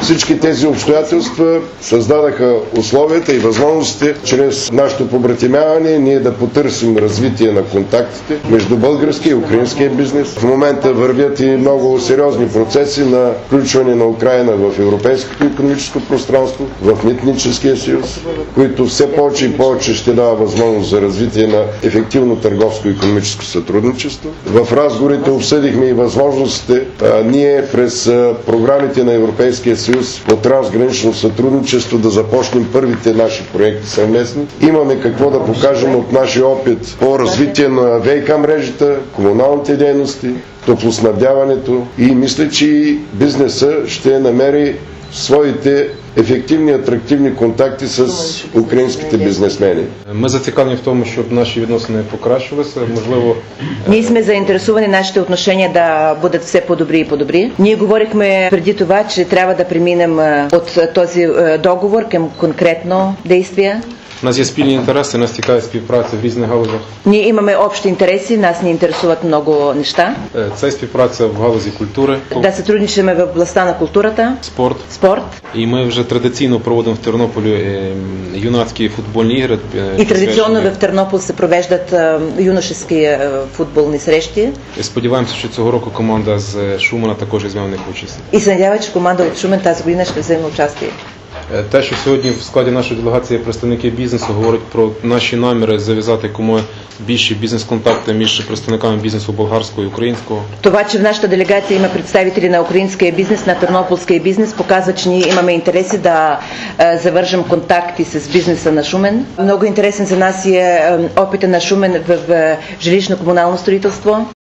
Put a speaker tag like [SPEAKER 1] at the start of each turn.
[SPEAKER 1] Всички тези обстоятелства създадаха условията и възможностите чрез нашето побратимяване ние да потърсим развитие на контактите между българския и украинския бизнес. В момента вървят и много сериозни процеси на включване на Украйна в европейското икономическо пространство, в митническия съюз, които все повече и повече ще дава възможност за развитие на ефективно търговско-икономическо сътрудничество. В разговорите обсъдихме и възможностите ние през програмите на Европейския съюз по трансгранично сътрудничество да започнем първите наши проекти съвместни. Имаме какво да покажем от нашия опит по развитие на ВиК мрежата, комуналните дейности, топлоснабдяването и мисля, че и бизнеса ще намери своите ефективни, атрактивни контакти с українські бізнесмени.
[SPEAKER 2] Ми зацікавлені в тому, щоб наші відносини покращувалися, можливо...
[SPEAKER 3] Ние сме заинтересувани нашите отношения да бъдат все по-добри и по-добри. Ние говорихме преди това, че трябва да преминем от този договор към конкретно действие.
[SPEAKER 2] У нас є спільні інтереси, нас цікавить співпраця в різних галузях.
[SPEAKER 3] Ние имаме общи интереси, нас ни интересуват много неща.
[SPEAKER 2] Це співпраця в галузі культури.
[SPEAKER 3] Да сътрудничаме в областта на културата. Спорт.
[SPEAKER 2] І ми вже традиційно проводимо в Тернополі юнацькі футбольні ігри.
[SPEAKER 3] И традиционно в Тернопол се провеждат юношески футболни срещи.
[SPEAKER 2] І сподіваємося, що цього року команда з Шумена також візьме в них участь.
[SPEAKER 3] И се надяваме, че команда от Шумен тази година ще вземе участие.
[SPEAKER 2] Те, що сьогодні в складі нашої делегації представники бізнесу говорять про наші наміри зав'язати якомога більші бізнес-контакти між представниками бізнесу болгарського і українського.
[SPEAKER 3] Това, че в нашата делегация има представители на украинския бизнес, на тернополския бизнес, показва, че ние имаме интереси да завържем контакти с бизнеса на Шумен. Много интересен за нас е опита на Шумен в жилищно-комунално строителство.